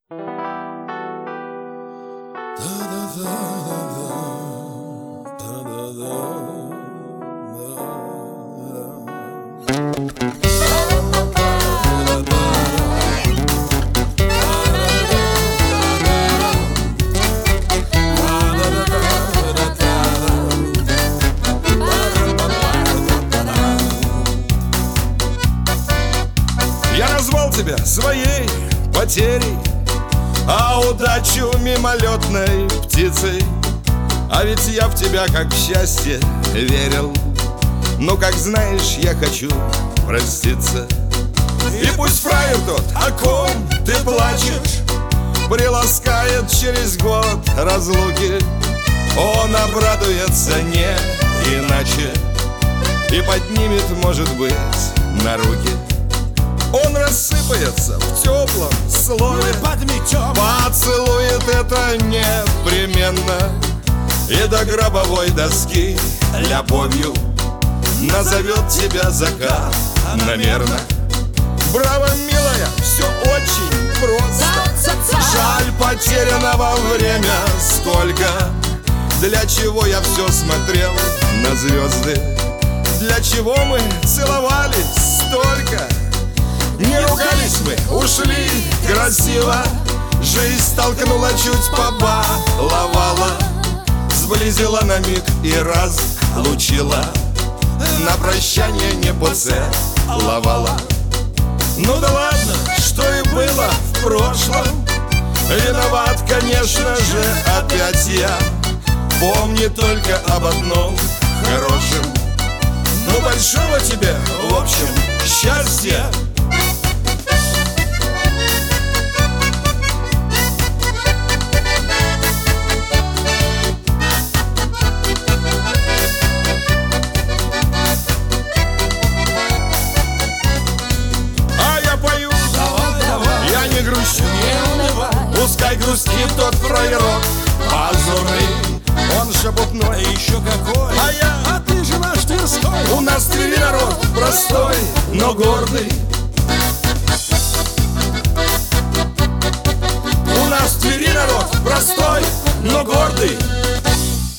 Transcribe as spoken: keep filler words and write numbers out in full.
Я назвал тебя своей потерей, а удачу мимолетной птицей. А ведь я в тебя как в счастье верил. Но, как знаешь, я хочу проститься. И пусть фраер тот, о ком ты плачешь, приласкает через год разлуки. Он обрадуется не иначе и поднимет, может быть, на руки. Он рассыпается в теплом слове, поцелует это непременно, и до гробовой доски любовью назовет тебя закономерно. Браво, милая, все очень просто. Жаль, потерянного время столько. Для чего я все смотрел на звезды? Для чего мы целовались столько? Не ругались мы, ушли красиво. Жизнь столкнула, чуть побаловала, сблизила на миг и разлучила. На прощание не поцеловала. Ну да ладно, что и было в прошлом. Виноват, конечно же, опять я. Помни только об одном хорошем. Ну большого тебе, в общем, счастья. Не грущу, не унывай, пускай грустит тот фраерок позорный. Он шебутной, еще какой, а я, а ты же наш Тверской. У нас в Твери народ простой, но гордый. У нас в Твери народ простой, но гордый.